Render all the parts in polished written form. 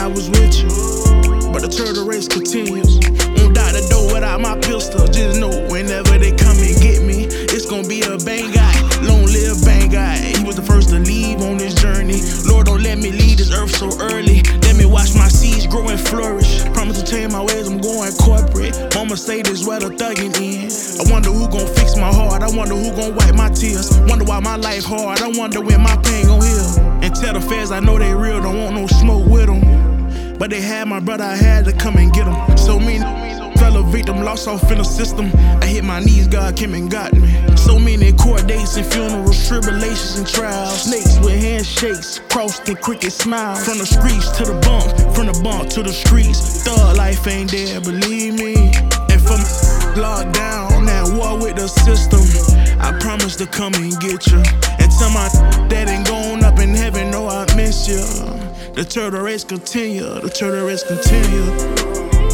was with you, but the turtle race continues. Won't die the door without my pistol. Just know whenever they come and get me, it's gonna be a bang guy. Long live bang guy. He was the first to leave on this journey. Lord, don't let me leave this earth so early. Let me watch my seeds grow and flourish. Promise to change my ways, I'm going corporate. Mama say this where the thuggin' in. I wonder who gon' fix my heart. I wonder who gon' wipe my tears. Wonder why my life hard. I wonder when my pain gon' heal. And tell the feds I know they real, don't want no smoke with them. But they had my brother, I had to come and get him. So many fellow victim lost off in the system. I hit my knees, God came and got me. So many court dates and funerals, tribulations and trials. Snakes with handshakes, crossed and cricket smiles. From the streets to the bump, from the bump to the streets. Thug life ain't there, believe me. And from locked down at war with the system, I promise to come and get you. And tell my that ain't gone up in heaven, know I miss you. The turtle race continue, the turtle race continue.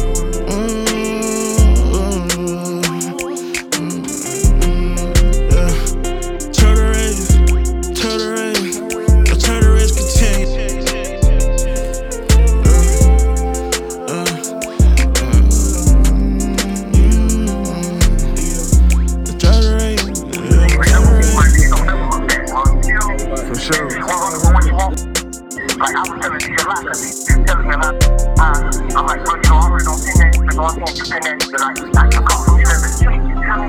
Like I was telling you a lot, cause you telling me a lot. I'm like, bro, you know, I already don't think that. So I can't depend that. Like you come from 17, you tell me.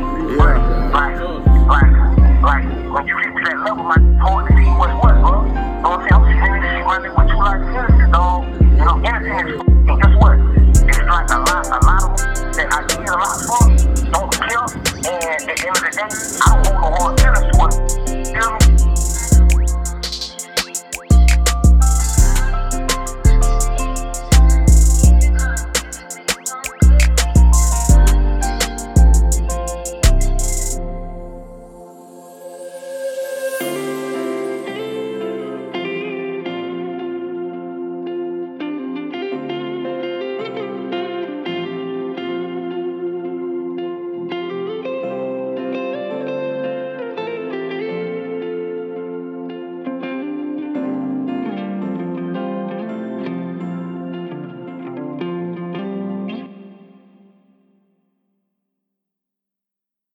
Like when you get to that level, my heart to see what's what, bro. You know what I'm saying? I'm sitting in this shit running with you like innocent, dog. You know, innocent is and guess what? It's like a lot of that I did a lot for don't kill. And at the end of the day, I don't